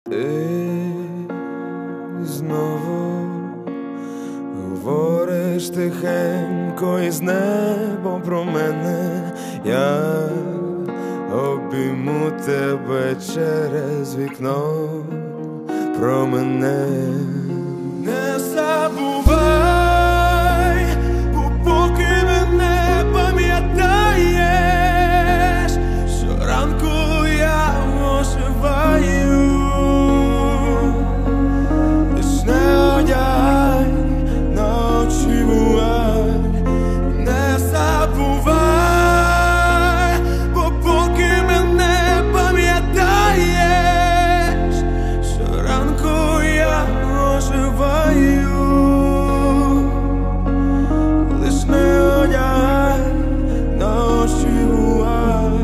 Ти знову говориш тихенько із неба про мене. Я обійму тебе через вікно, про мене. Не забувай, бо поки мене пам'ятаєш, щоранку я оживаю. Лиш не одягай на очі вуаль. Не забувай, бо поки мене пам'ятаєш, щоранку я оживаю. Лиш не одягай на очі вуаль.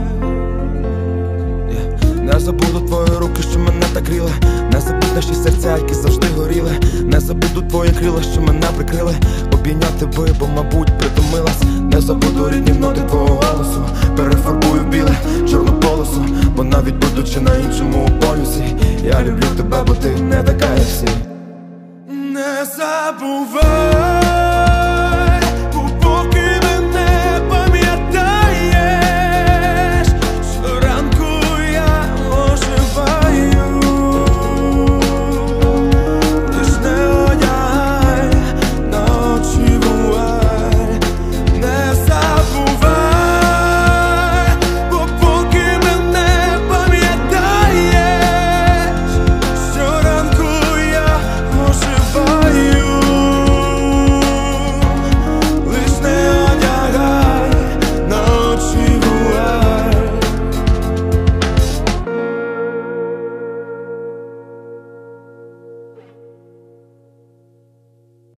Не забуду твої руки, що мене так гріли. Не забуду наші серця, які завжди горіли. Не забуду твої крила, що мене прикрили. Обійняти би, бо, мабуть, притомилась. Не забуду рідні ноти твого голосу. Перефарбую в біле, чорну полосу. Бо навіть будучи на іншому полюсі, я люблю тебе, бо ти не така, як всі. Не забувай.